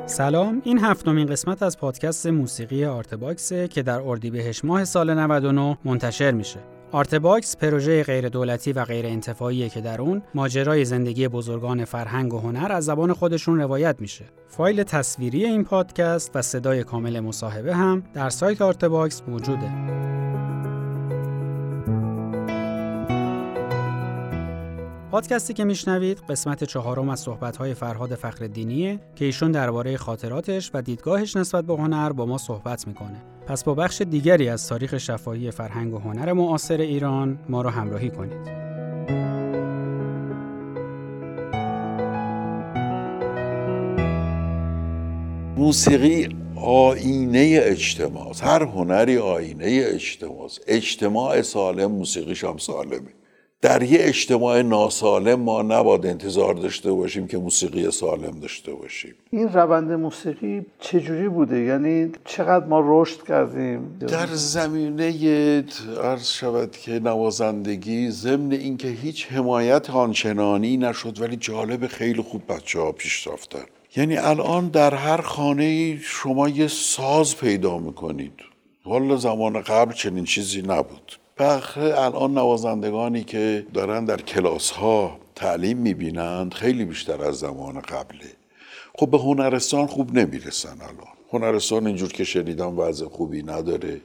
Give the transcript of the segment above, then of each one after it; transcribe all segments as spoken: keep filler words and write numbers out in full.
سلام، این هفتمین قسمت از پادکست موسیقی آرتباکسه که در اردیبهشت ماه سال نود و نه منتشر میشه. آرتباکس پروژه غیر دولتی و غیر انتفاعیه که در اون ماجرای زندگی بزرگان فرهنگ و هنر از زبان خودشون روایت میشه. فایل تصویری این پادکست و صدای کامل مصاحبه هم در سایت آرتباکس موجوده. پادکستی که میشنوید قسمت چهارم از صحبت‌های فرهاد فخرالدینیه که ایشون درباره خاطراتش و دیدگاهش نسبت به هنر با ما صحبت میکنه. پس با بخش دیگری از تاریخ شفاهی فرهنگ و هنر معاصر ایران ما رو همراهی کنید. موسیقی آینه اجتماع است. هر هنری آینه اجتماع است. اجتماع سالم موسیقیش هم سالمه. در یه اجتماع ناسالم ما نباید انتظار داشته باشیم که موسیقی سالم داشته باشیم. این روند موسیقی چجوری بوده؟ یعنی چقدر ما رشد کردیم؟ در زمینه عرض شود که نوازندگی، ضمن اینکه هیچ حمایت آنچنانی نشد، ولی جالب خیلی خوب بچه ها پیش رفتن. یعنی الان در هر خانه شما یه ساز پیدا میکنید. والا زمان قبل چنین چیزی نبود. بخره الان نوازندگانی که دارن در کلاس ها تعلیم میبینند خیلی بیشتر از زمان قبله. خب به هنرستان خوب نمیرسن الان. هنرستان اینجور که شنیدم وضع خوبی نداره.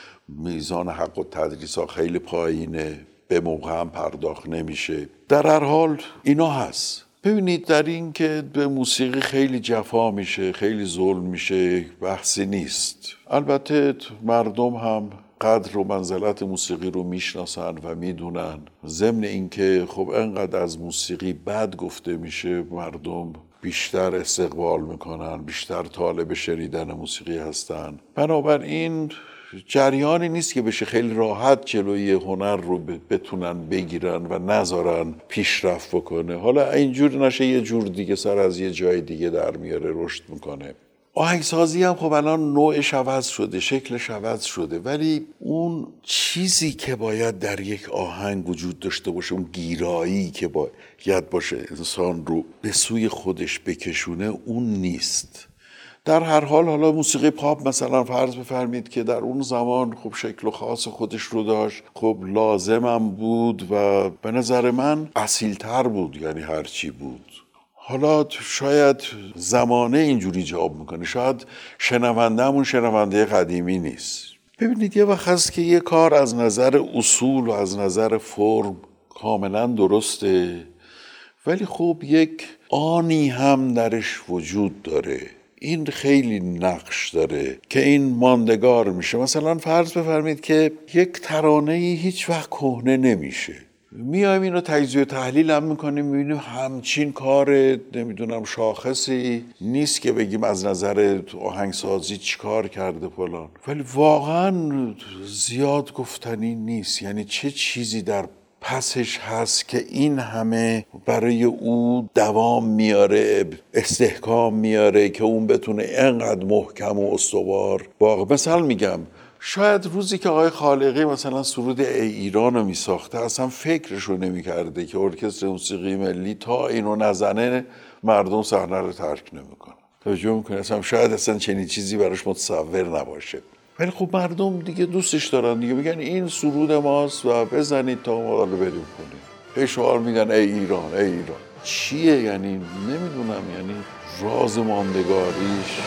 میزان حق و تدریس ها خیلی پایینه. به موقع هم پرداخت نمیشه. در هر حال اینا هست. ببینید در این که به موسیقی خیلی جفا میشه، خیلی ظلم میشه، بحثی نیست. البته مردم هم قدر و منزلت موسیقی رو میشناسن و میدونن. ضمن اینکه خب انقدر از موسیقی بد گفته میشه، مردم بیشتر استقبال میکنن، بیشتر طالب شنیدن موسیقی هستن. بنابراین جریانی نیست که بشه خیلی راحت جلوی هنر رو بتونن بگیرن و نذارن پیشرفت بکنه. حالا اینجور نشه یه جور دیگه سر از یه جای دیگه در میاره، رشد میکنه. آهنگسازی هم خب الان نوعش عوض شده، شکلش عوض شده، ولی اون چیزی که باید در یک آهنگ وجود داشته باشه، اون گیرایی که باید باشه انسان رو به سوی خودش بکشونه، اون نیست. در هر حال حالا موسیقی پاپ مثلا فرض بفرمید که در اون زمان خب شکل و خاص خودش رو داشت، خب لازمم بود و به نظر من اصیل‌تر بود، یعنی هرچی بود. حالا شاید زمانه اینجوری جواب میکنه، شاید شنوندهمون شنونده قدیمی نیست. ببینید یه وقت هست که یه کار از نظر اصول و از نظر فرم کاملا درسته، ولی خب یک آنی هم درش وجود داره. این خیلی نقش داره که این ماندگار میشه. مثلا فرض بفرمید که یک ترانه‌ای هیچ وقت کهنه نمیشه. میایم اینو تجزیه و تحلیل هم میکنیم، میبینیم همچین کار نمیدونم شاخصی نیست که بگیم از نظر آهنگسازی چی کار کرده فلان، ولی واقعا زیاد گفتنی نیست. یعنی چه چیزی در پسش هست که این همه برای او دوام میاره، استحکام میاره که اون بتونه اینقدر محکم و استوار باقی. مثلا میگم شاید روزی که آقای خالقی مثلا سرود ای ایران رو میساخته اصلا فکرش رو نمیکرده که ارکستر موسیقی ملی تا اینو نزنه مردم صحنه رو ترک نمیکنن. توجه میکنه اصلا شاید اصلا چنین چیزی براش متصور نباشه، ولی خب مردم دیگه دوستش دارن دیگه، میگن این سرود ماست و بزنید تا ما رو بریم کنیم. هی شعار میگن ای ایران ای ایران. چیه یعنی نمیدونم، یعنی راز ماندگاریش.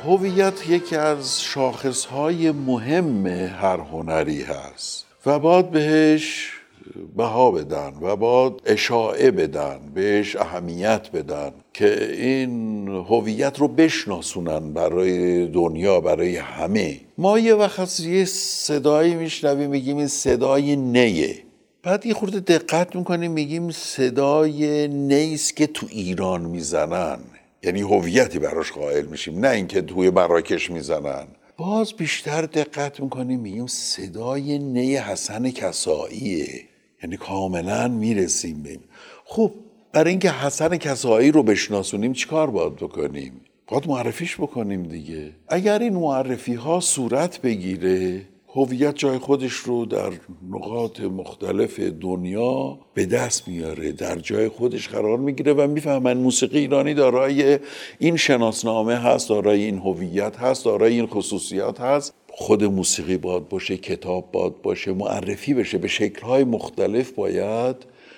هویت یکی از شاخصهای مهم هر هنری هست و باید بهش بها بدن و باید اشاعه بدن، بهش اهمیت بدن که این هویت رو بشناسونن برای دنیا، برای همه. ما یه وقت یه صدایی میشنویم میگیم این صدای نیه، بعد یه خورده دقت میکنیم میگیم صدای نیست که تو ایران میزنن، یعنی هویتی براش قائل میشیم، نه اینکه توی مراکش میزنن. باز بیشتر دقت میکنیم میگیم صدای نی حسن کسائیه، یعنی کاملا میرسیم بیم. خب برای اینکه حسن کسایی رو بشناسونیم چیکار باید بکنیم؟ باید معرفیش بکنیم دیگه. اگر این معرفی ها صورت بگیره، هویت جای خودش رو در نقاط مختلف دنیا به دست میاره، در جای خودش قرار میگیره و میفهمن موسیقی ایرانی دارای این شناسنامه هست، دارای این هویت هست، دارای این خصوصیات هست. خود موسیقی باید باشه، کتاب باید باشه، معرفی بشه، به شکل‌های مختلف باید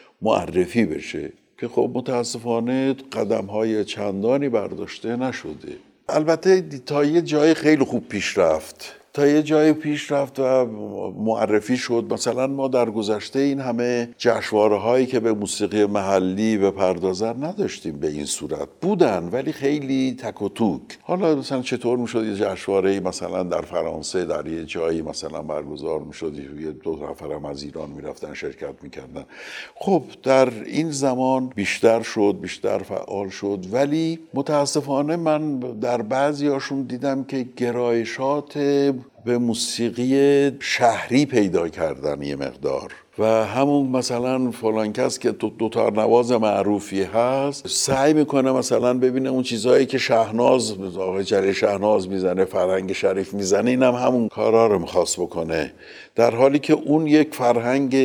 معرفی بشه که خب متاسفانه قدم‌های چندانی برداشته نشده. البته تا یه جای خیلی خوب پیش رفت، تا یه جای پیش رفت و معرفی شد. مثلا ما در گذشته این همه جشنواره هایی که به موسیقی محلی بپردازن نداشتیم به این صورت. بودن ولی خیلی تک و توک. حالا مثلا چطور میشد یه جشنواره مثلا در فرانسه در یه جایی مثلا برگزار میشد، یه دو نفرم از ایران میرفتن شرکت میکردن. خب در این زمان بیشتر شد، بیشتر فعال شد، ولی متاسفانه من در بعضیاشون دیدم که گرایشات به موسیقی شهری پیدا کردن یه مقدار و همون مثلا فلان کس که دوتار نواز معروفی هست سعی میکنه مثلا ببینه اون چیزهایی که شهناز آقای جلیل شهناز میزنه، فرهنگ شریف میزنه، اینم هم همون کارا رو میخواست بکنه، در حالی که اون یک فرهنگ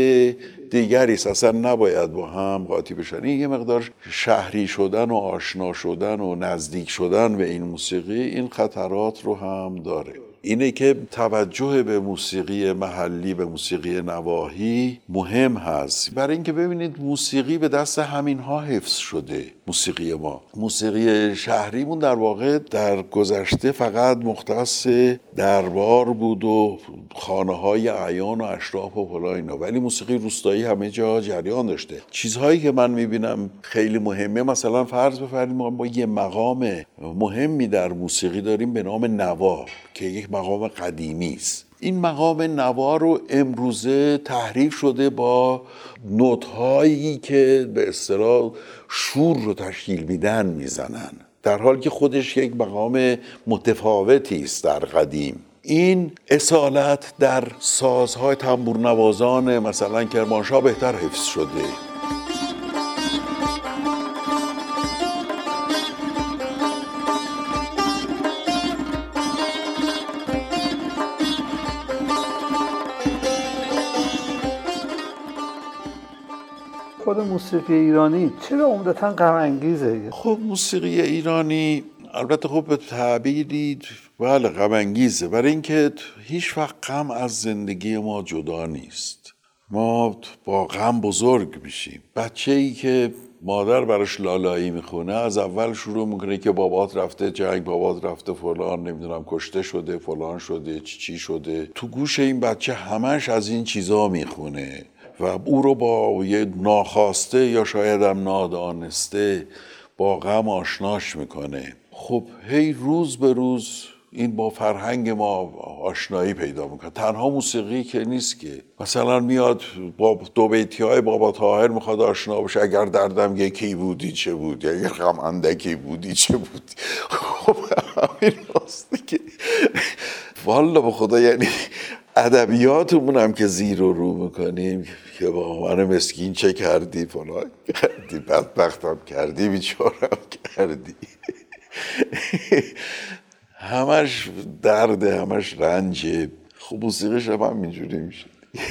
دیگری است، اصلا نباید با هم قاطی بشن. این یه مقدار شهری شدن و آشنا شدن و نزدیک شدن به این موسیقی این خطرات رو هم داره. اینه که توجه به موسیقی محلی، به موسیقی نواحی مهم هست، برای اینکه ببینید موسیقی به دست همین ها حفظ شده. موسیقی ما، موسیقی شهریمون در واقع در گذشته فقط مختص دربار بود و خانه های اعیان و اشراف و فلان اینا، ولی موسیقی روستایی همه جا جریان داشته. چیزهایی که من میبینم خیلی مهمه، مثلا فرض بفرمایید ما با یه مقام مهمی در موسیقی داریم به نام نوا که یک مقام قدیمی است. این مقام نوا رو امروزه تحریف شده با نوت‌هایی که به اصطلاح شور رو تشکیل میدن میزنن، در حالی که خودش یک مقام متفاوتی است در قدیم. این اصالت در سازهای تنبورنوازان مثلا کرمانشاه بهتر حفظ شده. خود موسیقی ایرانی چرا عمدتاً غم انگیزه؟ خب موسیقی ایرانی البته خب به تعبیری بله غم انگیزه، برای اینکه هیچ وقت غم از زندگی ما جدا نیست. ما با غم بزرگ میشیم. بچه‌ای که مادر براش لالایی میخونه از اول شروع میکنه که بابات رفته جنگ، بابات رفته فلان، نمیدونم کشته شده، فلان شده، چی چی شده. تو گوش این بچه همش از این چیزا میخونه و او رو با یه ناخواسته یا شاید هم نادانسته با غم آشناش میکنه. خب هی روز به روز این با فرهنگ ما آشنایی پیدا میکنه. تنها موسیقی که نیست که مثلا میاد با دو بیتی های بابا طاهر میخواد آشنا بشه، اگر دردم یکی بودی چه بود، یا اگر غم اندکی بودی چه بود. خب همین راسته که والا به خدا یعنی ادبیاتمون هم که زیر و رو میکنیم که با من مسکین چه کردی، فلان کردی، بدبختم کردی، بیچارم کردی، همش درده، همش رنجه. خب موسیقیش هم اینجوری میشه.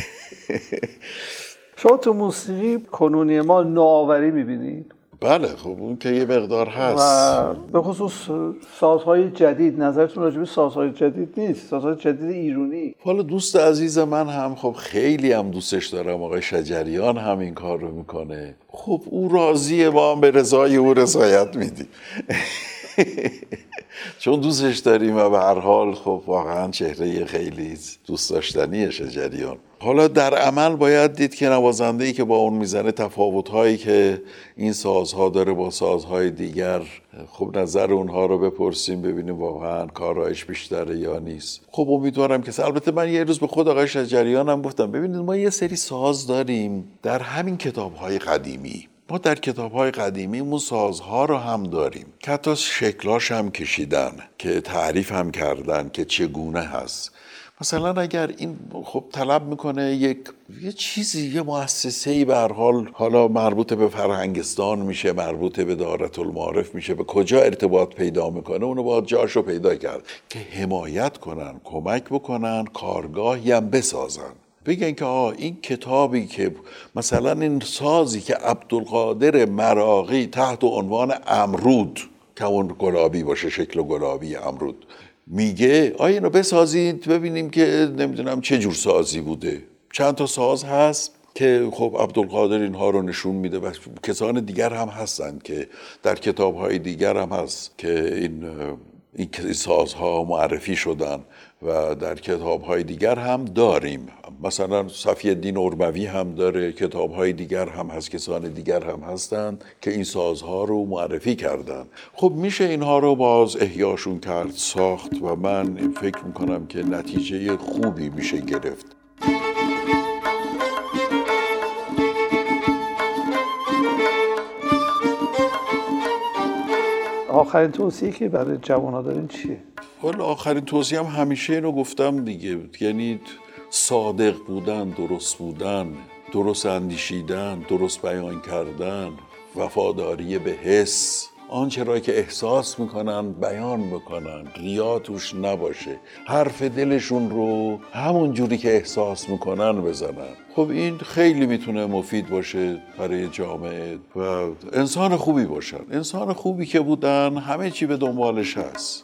شما تو موسیقی کنونی ما نوآوری میبینید؟ بله خب اون که یه مقدار هست و به خصوص سازهای جدید نظرتون راجع به سازهای جدید نیست؟ سازهای جدید ایرانی. حالا دوست عزیز من هم خب خیلی هم دوستش دارم، آقای شجریان هم این کار رو میکنه. خب او راضیه، ما هم به رضای او رضایت میدیم. چون دوستش داریم و به هر حال خب واقعا چهره خیلی دوست داشتنیه شجریان. حالا در عمل باید دید که نوازنده‌ای که با اون میزنه تفاوت‌هایی که این سازها داره با سازهای دیگر، خب نظر اونها رو بپرسیم ببینیم واقعا کارایش بیشتره یا نیست. خب امیدوارم که البته من یه روز به خود آقای شجریان هم گفتم ببینید ما یه سری ساز داریم در همین کتاب‌های قدیمی، ما در کتاب‌های قدیمی اون سازها رو هم داریم که حتی شکلاش هم کشیدن که تعریف هم کردن که چگونه هست. مثلا اگر این خب طلب میکنه یک یه چیزی یه مؤسسه‌ای به هر حال، حالا مربوط به فرهنگستان میشه، مربوط به دارالمعارف میشه، به کجا ارتباط پیدا میکنه اونو باید جاشو پیدا کرد که حمایت کنن، کمک بکنن، کارگاهی هم بسازن، بگن که آه این کتابی که مثلا این سازی که عبدالقادر مراغی تحت عنوان امرود که اون گلابی باشه، شکل گلابی امرود، میگه آیا اینو بسازید ببینیم که نمیدونم چه جور سازی بوده. چند تا ساز هست که خب عبدالقادر اینها رو نشون میده و کسان دیگر هم هستن که در کتاب‌های دیگر هم هست که این این سازها معرفی شدن و در کتاب‌های دیگر هم داریم. مثلا صفی الدین ارموی هم داره، کتاب‌های دیگر هم هست، کسان دیگر هم هستن که این سازها رو معرفی کردن. خب میشه اینها رو باز احیاشون کرد، ساخت و من فکر میکنم که نتیجه خوبی میشه گرفت. آخرین توصیه که برای جوان‌ها دارین چیه؟ والا آخرین توصیه هم همیشه اینو گفتم دیگه، یعنی صادق بودن، درست بودن، درست اندیشیدن، درست بیان کردن، وفاداری به حس، آنچه را که احساس میکنن بیان بکنن، ریا توش نباشه، حرف دلشون رو همون جوری که احساس میکنن بزنن. خب این خیلی میتونه مفید باشه برای جامعه و انسان خوبی باشن. انسان خوبی که بودن همه چی به دنبالش هست.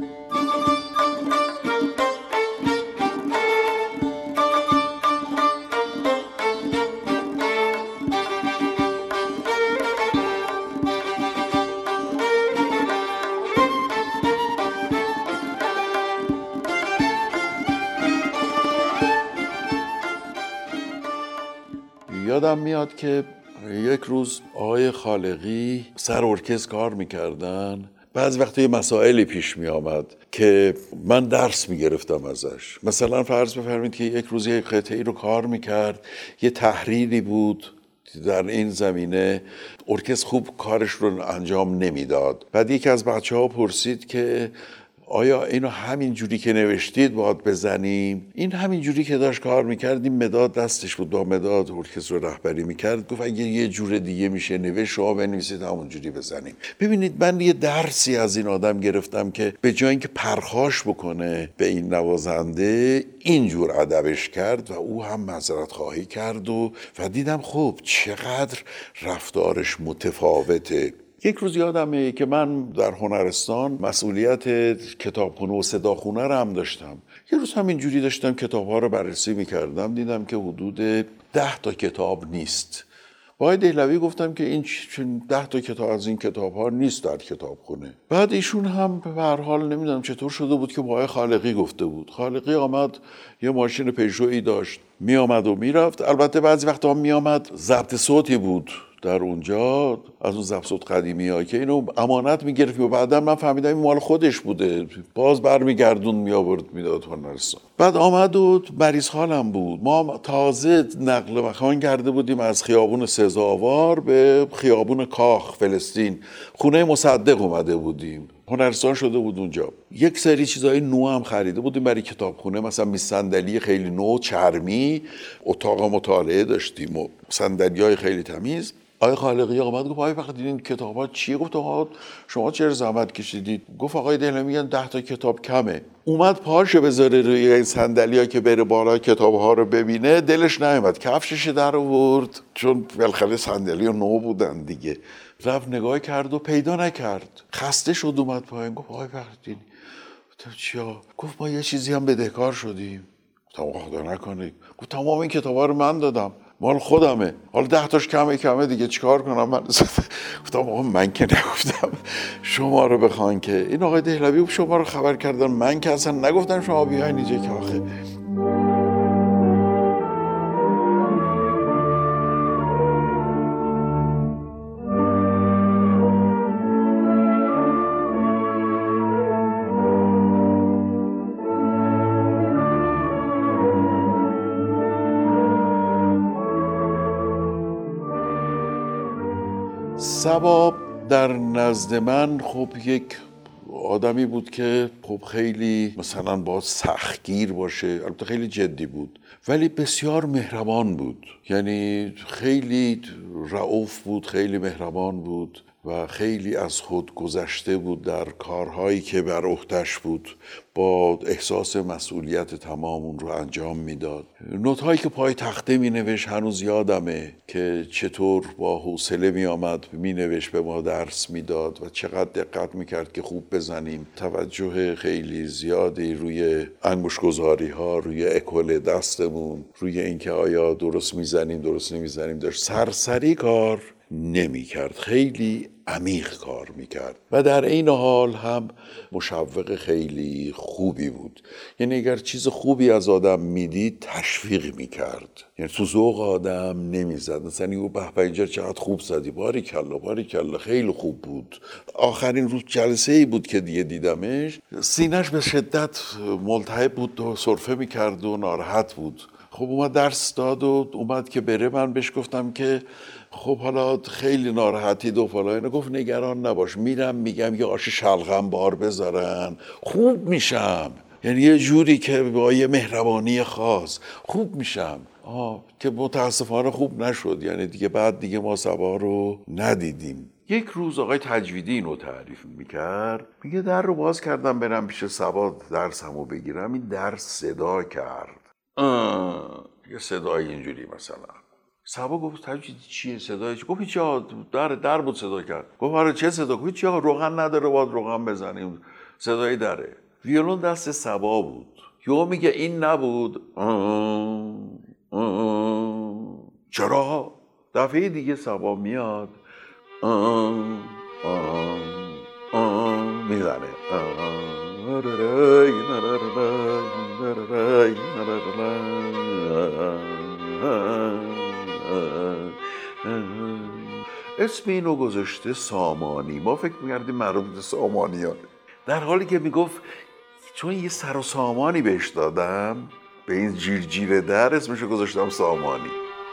یادم میاد که یک روز آقای خالقی سر ارکستر کار میکردن، بعض وقتا یه مسائلی پیش میآمد که من درس میگرفتم ازش. مثلا فرض بفرمایید که یک روز یک قطعی رو کار میکرد، یه تحریری بود در این زمینه، ارکستر خوب کارش رو انجام نمیداد. بعد یکی از بچه ها پرسید که آیا اینو همین جوری که نوشتید باید بزنیم؟ این همین جوری که داشت کار میکرد، این مداد دستش بود، با مداد ارکستر رو رهبری میکرد، گفت اگه یه جور دیگه میشه نوشت شما بنویسید همون جوری بزنیم. ببینید من یه درسی از این آدم گرفتم که به جای اینکه پرخاش بکنه به این نوازنده، اینجور ادبش کرد و او هم معذرت خواهی کرد و و دیدم خب چقدر رفتارش متفاوته. یک روز یادمه که من در هنرستان مسئولیت کتابخونه و صداخونه رو هم داشتم. یه روز همین جوری داشتم کتاب‌ها رو بررسی می‌کردم، دیدم که حدود ده تا کتاب نیست. با آقای دهلوی گفتم که این ده تا کتاب از این کتاب‌ها نیست در کتابخونه. بعد ایشون هم به هر حال نمیدونم چطور شده بود که با آقای خالقی گفته بود. خالقی آمد، یه ماشین پژویی داشت، می آمد و میرفت. البته بعضی وقتا می آمد ضبط صوتی بود در اونجا، از اون ضبط صوت قدیمی ها که اینو امانت میگرفت و بعدا من فهمیدم این مال خودش بوده، باز برمیگردون می آورد میداد هنرستان. بعد آمد و مریض حالم بود، ما تازه نقل مکان کرده بودیم از خیابون سزاوار به خیابون کاخ فلسطین، خونه مصدق اومده بودیم، هنرستان شده بود اونجا. یک سری چیزای نو هم خریده بودیم برای کتابخونه، مثلا می صندلی خیلی نو چرمی، اتاق مطالعه داشتیم و صندلیای خیلی تمیز. آقای خالقی آمد گفت آقای فقط این کتاب‌ها چیه؟ گفت آقا شما چرا زحمت کشیدید؟ گفت آقای دهلوی میگن ده تا کتاب کمه. اومد پاشو بذاره روی این صندلی‌ها که بره بالا کتاب‌ها رو ببینه، دلش نیومد، کفشش در آورد، چون بالاخره صندلی نو بودن دیگه. رفت نگاه کرد و پیدا نکرد، خسته شد اومد پایین. گفت آقای فخرالدین گفتم چیا؟ گفت ما یه چیزی هم بدهکار شدیم. گفتم خدا نکنه. گفت تمام این کتابا رو من دادم. مال خودمه، حالا ده تاش کمه کمه دیگه چیکار کنم؟ من گفتم آقا من که نگفتم شما رو بخوان که. این آقای دهلوی شما رو خبر کردن، من که اصلا نگفتم شما بیاین اینجا که آخه. صبا در نزد من خب یک آدمی بود که خب خیلی مثلا با سختگیر باشه، البته خیلی جدی بود ولی بسیار مهربان بود، یعنی خیلی رئوف بود، خیلی مهربان بود و خیلی از خود گذشته بود در کارهایی که بر عهده‌اش بود، با احساس مسئولیت تمام اون رو انجام میداد. نوت‌هایی که پای تخته مینوشت هنوز یادمه که چطور با حوصله میآمد مینوشت، به ما درس میداد و چقدر دقت میکرد که خوب بزنیم. توجه خیلی زیادی روی انگشت‌گذاری ها، روی اکل دستمون، روی اینکه آیا درست میزنیم درست نمیزنیم داشت. سرسری کار نمی کرد، خیلی عمیق کار می کرد و در این حال هم مشوق خیلی خوبی بود. یعنی اگر چیز خوبی از آدم میدید تشویق می کرد، یعنی تو ذوق آدم نمی زد. مثلا او به به اینجا چقدر خوب زدی، باری کلا باری کلا، خیلی خوب بود. آخرین روز جلسه ای بود که دیگه دیدمش، سینه‌اش به شدت ملتهب بود و سرفه می کرد و ناراحت بود. خب اومد درس داد و اومد که بره، من بهش گفتم که خب حالا خیلی ناراحتی دو فلان. گفت نگران نباش، میرم میگم یه آش شلغم بار بذارن خوب میشم، یعنی یه جوری که با یه مهربانی خاص خوب میشم. آه که متاسفانه خوب نشد، یعنی دیگه بعد دیگه ما صبا رو ندیدیم. یک روز آقای تجویدی اینو تعریف میکرد، میگه در رو باز کردم برم پیش صبا درسمو بگیرم، این درس صدا کرد، یه صدای اینجوری مثلا. صبا گفت تجویدی چیه صدای چی؟ گفت هیچی، در در بود صدا کرد. گفت آره چه صدا؟ گفت هیچی، روغن نداره باید روغن بزنیم، صدای دره. ویولون دست صبا بود. یهو میگه این نبود. چرا؟ دفعه دیگه صبا میاد میزنه اسم اینو گذاشته سامانی. ما فکر می‌کردیم مربوط سامانیانه، در حالی که میگفت چون یه سر و سامانی بهش دادم به این جیر جیر در، اسمشو گذاشتم سامانی.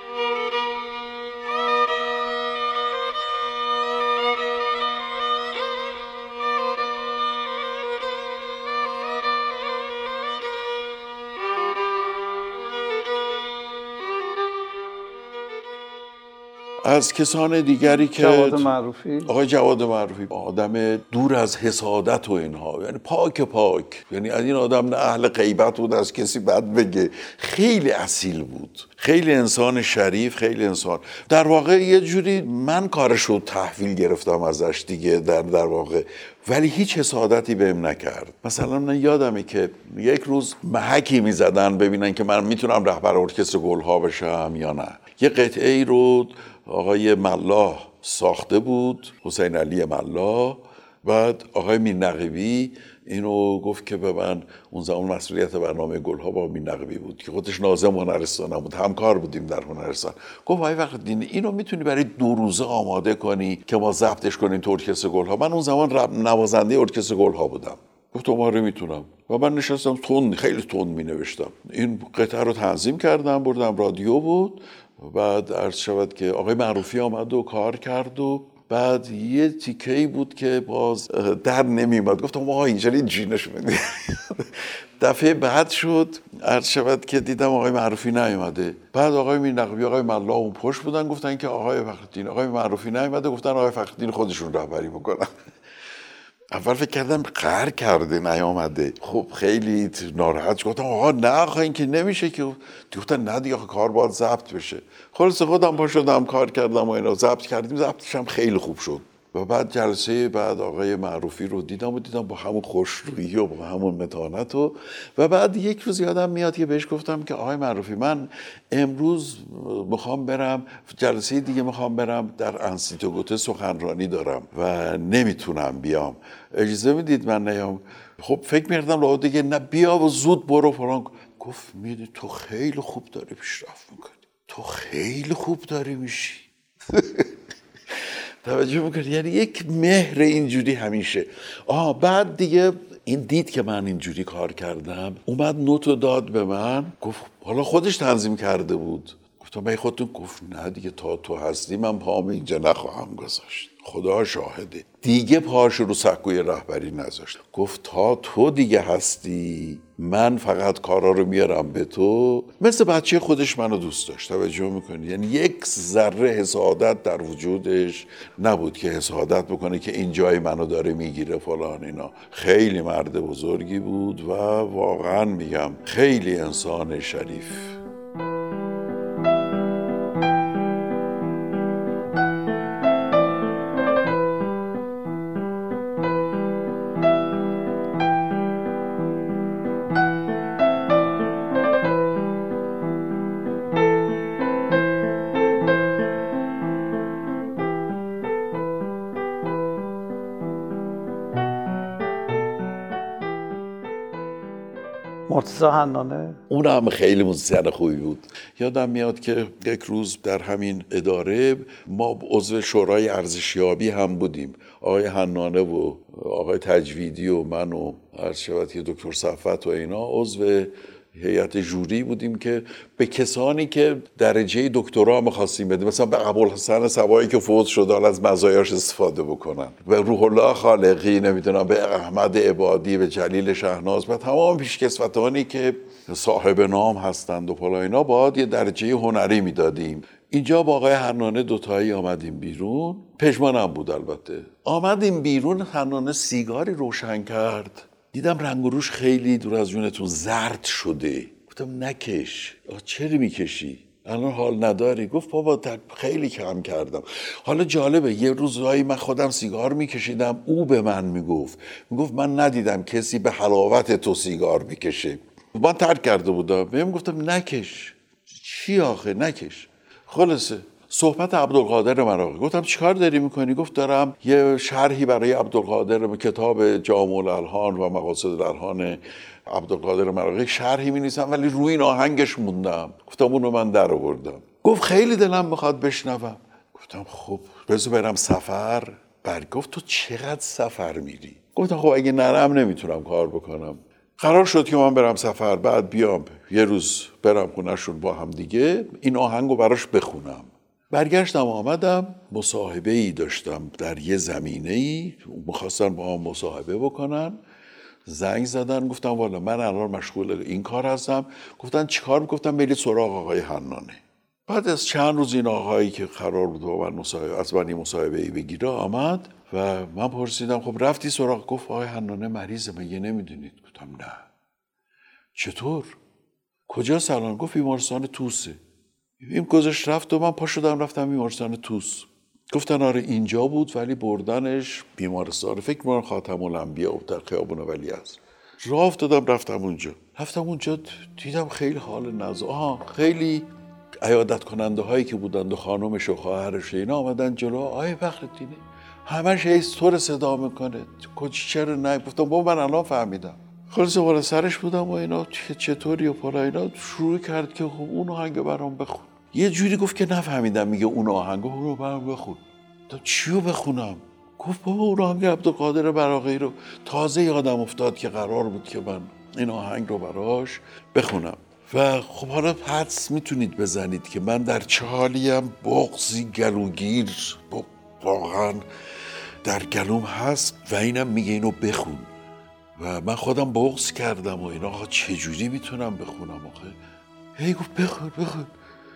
از کسان دیگری که جواد معروفی، آقای جواد معروفی آدم دور از حسادت و اینها، یعنی پاک پاک، یعنی از این آدم نه اهل غیبت بود از کسی بد بگه، خیلی اصیل بود، خیلی انسان شریف، خیلی انسان در واقع یه جوری من کارشو تحویل گرفتم ازش دیگه در در واقع، ولی هیچ حسادتی بهم نکرد. مثلا من یادمه که یک روز محکی میزدن ببینن که من میتونم رهبر ارکستر گلها بشم یا نه. یه قطعه ای رو آقای ملاح ساخته بود، حسین علی ملاح. بعد آقای مین‌نقیبی اینو گفت که به من، اون زمان مسئولیت برنامه گلها با مین‌نقیبی بود که خودش ناظم هنرستان بود، همکار بودیم در هنرستان. گفت آقای وقت‌دین اینو میتونی برای دو روزه آماده کنی که ما ضبطش کنیم تو ارکستر گلها؟ من اون زمان نوازنده ارکستر گلها بودم. گفتم آره میتونم. و من نشستم تند، خیلی تند مینوشتم. این قطعه رو تنظیم کردم، بردم رادیو بود. بعد عرض شود که آقای معروفی آمد و کار کرد و بعد یه تیکه‌ای بود که باز در نمی‌اومد. گفتم آقا اینجوری جینش میدی. دفعه بعد شد عرض شود که دیدم آقای معروفی نیومده. بعد آقای مین‌نقیبی، آقای ملاح اون پشت بودن، گفتن که آقای فخرالدین، آقای معروفی نیومده، گفتن آقای فخرالدین خودشون رهبری بکنن. اول فکر کردم قهر کرده نیامده، خب خیلی ناراحت گفتم آقا نه آقا این که نمیشه که. گفتن نه دیگه کار باید ضبط بشه. خلاص خودم پا شدم کار کردم و اینا ضبط کردیم، ضبطش هم خیلی خوب شد، و بعد جلسه بعد آقای معروفی رو دیدم و دیدم با همون خوشرویی و با همون متانت و و بعد یک روز یادم میاد که بهش گفتم که آقای معروفی من امروز میخوام برم جلسه دیگه میخوام برم در انسیتو گوته سخنرانی دارم و نمیتونم بیام، اجازه میدید من نیام؟ خب فکر می‌کردم لابد دیگه نه بیا و زود برو فلان. گفت میدونی تو خیلی خوب داری پیشرفت میکنی، تو خیلی خوب داری میشی. توجه میکنی؟ یعنی یک مهر اینجوری همیشه. آه بعد دیگه این دید که من اینجوری کار کردم، اومد نوتو داد به من، گفت حالا خودش تنظیم کرده بود. گفتم من خودتون؟ گفت نه دیگه تا تو هستی من پام اینجا نخواهم گذاشت، خدا شاهده. دیگه پاش رو سکوی رهبری نذاشت. گفت تا تو دیگه هستی من فقط کارا رو میارم به تو. مثل بچه خودش منو دوست داشت. توجه میکنی؟ یعنی یک ذره حسادت در وجودش نبود که حسادت بکنه که این جای منو داره میگیره فلان اینا. خیلی مرد بزرگی بود و واقعا میگم خیلی انسان شریف. مرتضی حنانه اون هم خیلی موزیسین خوبی بود. یادم میاد که یک روز در همین اداره ما عضو شورای ارزشیابی هم بودیم، آقای حنانه و آقای تجویدی و من و عرض شود که دکتر صفوت و اینا عضو هیئت جوری بودیم که به کسانی که درجه دکترا می‌خواستیم بدیم، مثلا به ابوالحسن صبایی که فوت شد از مزایاش استفاده بکنن، به روح الله خالقی، نمیدونم به احمد عبادی، به جلیل شهناز، به تمام پیشکسوتانی که صاحب نام هستند و فلان اینا باید یه درجه هنری میدادیم. اینجا با آقای حنانه دوتایی آمدیم بیرون، پژمانم بود البته. آمدیم بیرون، حنانه سیگاری روشن کرد، دیدم رنگ و روش خیلی دور از جونتون زرد شده. گفتم نکش. چرا میکشی؟ الان حال نداری؟ گفت بابا خیلی کم کردم. حالا جالبه یه روزایی من خودم سیگار میکشیدم، او به من میگفت میگفت من ندیدم کسی به حلاوت تو سیگار میکشه. من ترک کرده بودم، بهم گفتم نکش. چی آخه نکش؟ خلاصه صحبت عبدالقادر مراغی. گفتم چیکار داری میکنی؟ گفت دارم یه شرحی برای عبدالقادر، کتاب جامع الالحان و مقاصد الالحان عبدالقادر مراغی شرحی می‌نویسم ولی روی این آهنگش موندم. گفتم اونو من در آوردم. گفت خیلی دلم میخواد بشنوم. گفتم خب بذار برم سفر. بعد گفت تو چقدر سفر میری؟ گفتم خب اگه نرم نمیتونم کار بکنم. قرار شد که من برم سفر، بعد بیام یه روز برم خونه‌شون با هم دیگه این آهنگو براش بخونم. برگشتم آمدم، مصاحبه‌ای داشتم در یه زمینه‌ای، می‌خواستن با هم مصاحبه بکنن. زنگ زدن، گفتم والا من الان مشغول این کار هستم. گفتن چیکار؟ گفتم برید سراغ آقای حنانه. بعد از چند روز این آقایی که قرار بود با من مصاحبه از من مصاحبه‌ای بگیره آمد و من پرسیدم خب رفتی سراغ؟ گفت آقای حنانه مریضه، مگه نمیدونید؟ گفتم نه. چطور؟ کجاست الان؟ گفت بیمارستان توسه. این گذاشت رفت و من پا شدم رفتم بیمارستان توس. گفتن آره اینجا بود ولی بردنش بیمارستان فکر می‌کنم خاتم الانبیا در خیابون ولیعصر. راه افتادم رفتم اونجا. رفتم اونجا دیدم خیلی حال نزا. آها خیلی عیادت کننده هایی که بودند و خانومش و خواهرش اینا آمدن جلو. آیه فخرالدین همش هی طور صدا میکنه. کچ چرا نه؟ گفتم بابا من الان فهمیدم. خلاص بالا سرش بودم و اینا چطوری و پالا اینا شروع کرد که خب اون آهنگ برام بخون. یه جوری گفت که نفهمیدم میگه اون آهنگ رو برام بخون. تو چیو بخونم؟ گفت بابا اون آهنگ عبدالقادر براغی رو. تازه یادم افتاد که قرار بود که من این آهنگ رو براش بخونم. و خب حالا حدس میتونید بزنید که من در چه حالیم، بغضی گلوگیر واقعا در گلوم هست و اینم میگه اینو بخون و من خودم بغض کردم و اینا. آقا چجوری میتونم بخونم آخه؟ هی گفت بخون بخون.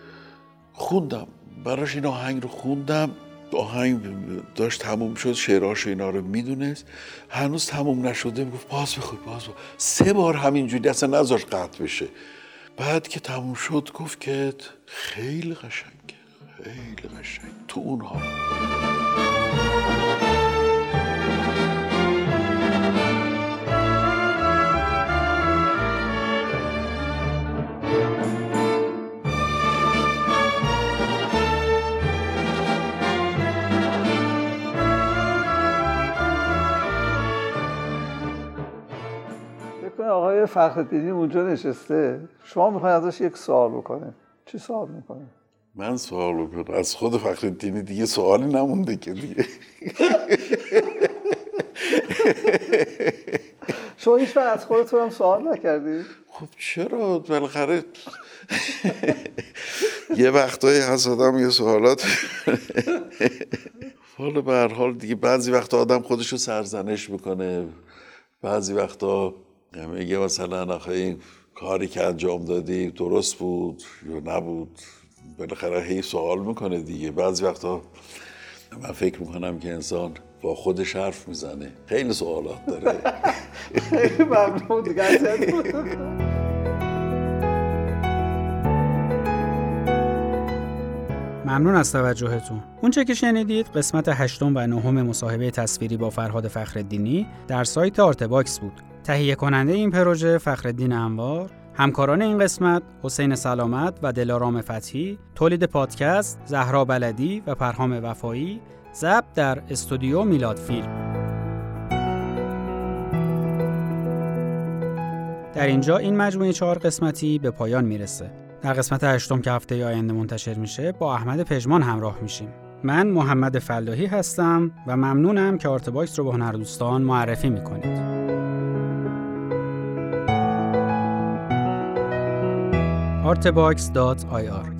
خوندم براش این آهنگ رو خوندم. آهنگ داشت تموم شد، شعراش اینا رو میدونست، هنوز تموم نشده. میگفت باز بخون باز بخون. سه بار همینجوری اصلا نذاش قطع بشه. بعد که تموم شد گفت که خیلی قشنگه، خیلی قشنگ تو اون حال. آقای فخرالدینی اونجا نشسته، شما میخواین ازش یک سوال بکنه، چی سوال میکنه؟ من سوال بکنم از خود فخرالدینی دیگه سوالی نمونده که دیگه. شما هیچ وقت از خودتون هم سوال نکردید؟ خب چرا بالاخره یه وقتایی هست آدم یه سوالات حالا به هر حال دیگه بعضی وقتا آدم خودشو سرزنش میکنه، بعضی وقتا میگه مثلا آخه این کاری که انجام دادی درست بود یا نبود، بالاخره هی سوال میکنه دیگه. بعضی وقتا من فکر میکنم که انسان با خودش حرف میزنه، خیلی سوالات داره. خیلی ممنون دیگه. ممنون از توجهتون. اونچه که شنیدید قسمت هشتم و نهم مصاحبه تصویری با فرهاد فخرالدینی در سایت آرتباکس بود. تهیه کننده این پروژه فخرالدین انوار، همکاران این قسمت حسین سلامت و دلارام فتحی، تولید پادکست زهرا بلدی و پرهام وفایی، ضبط در استودیو میلاد فیلم. در اینجا این مجموعه چهار قسمتی به پایان میرسه. در قسمت هشتم که هفته آینده منتشر میشه با احمد پژمان همراه میشیم. من محمد فلاحی هستم و ممنونم که آرتباکس رو به هنردوستان معرفی میکنید. آرتباکس دات آی آر